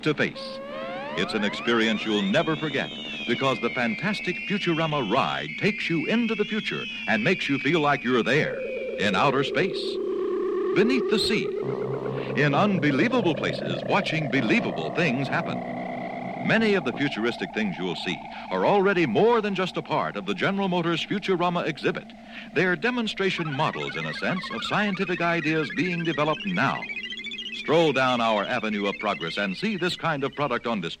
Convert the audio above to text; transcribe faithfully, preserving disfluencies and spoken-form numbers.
to face. It's an experience you'll never forget because the fantastic Futurama ride takes you into the future and makes you feel like you're there in outer space, beneath the sea, in unbelievable places watching believable things happen. Many of the futuristic things you'll see are already more than just a part of the General Motors Futurama exhibit. They're demonstration models, in a sense, of scientific ideas being developed now. Stroll down our avenue of progress and see this kind of product on display.